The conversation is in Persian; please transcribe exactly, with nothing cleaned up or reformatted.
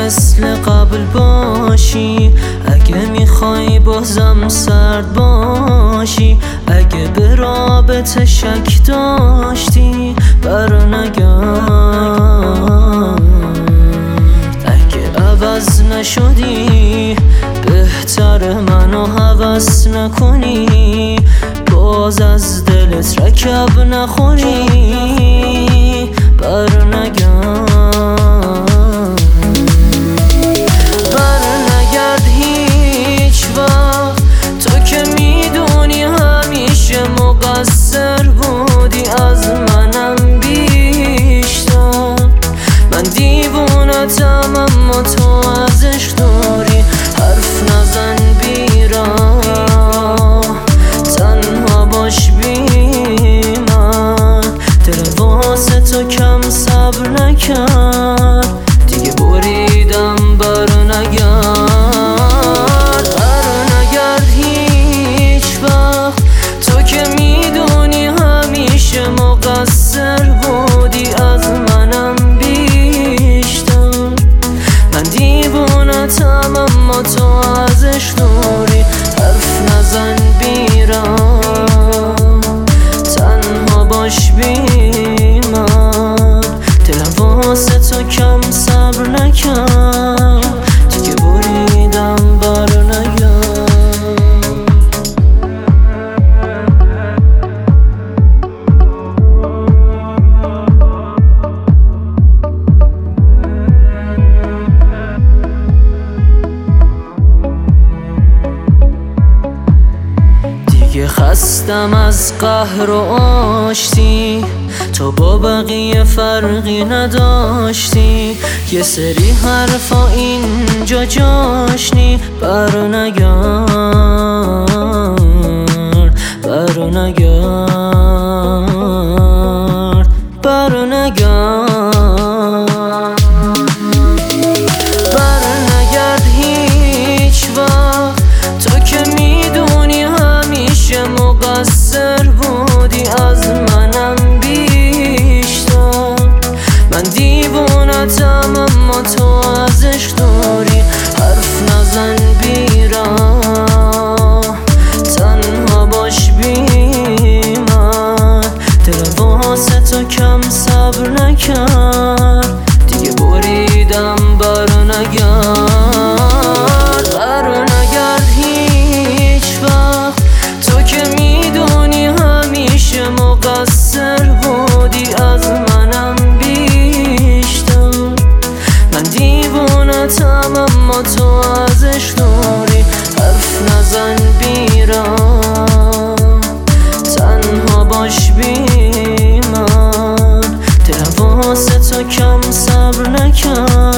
مثل قبل باشی، اگه میخوای بازم سرد باشی، اگه به رابطه شک داشتی برنگرد، اگه عوض نشدی بهتر منو هوس نکنی، باز از دلت رکب نخوری برنگرد. برنگرد هیچ وقت، تو که میدونی همیشه مقصر بودی از منم بیشتر. من دیوونتم اما تو از عشق داری، حرف نزن بیراه، تنها باش بی من. دل واسه تو کم صبر نکرد، دیگه بریدم برنگرد. برنگرد هیچ وقت، تو که میدونی همیشه مقصر بودی از منم بیشتر. من دیوونتم اما تو از عشق داری، حرف نزن بیرم، تنها باش بی من. دلم واسه تو کم صبر نکرد، دیگه بریدم برنگرد. خستم از قهر و آشتی، تو با بقیه فرقی نداشتی. یه سری حرفا اینجا جاشنی برنگرد، برنگرد، برنگرد. برنگرد هیچ وقت، تو که میدونی همیشه مقصر بودی از منم بیشتر. من دیوونتم اما تو از عشق داری، حرف نزن بیراه، تنها باش بی من. دل واسه تو کم صبر نکرد، دیگه بریدم برنگرد. برنگرد هیچ وقت، تو که میدونی همیشه مقصر بودی از منم بیشتر. من دیوونتم اما تو از عشق داری، حرف نزن بیرم، تنها باش بی من. دلم واسه تو کم صبر نکرد.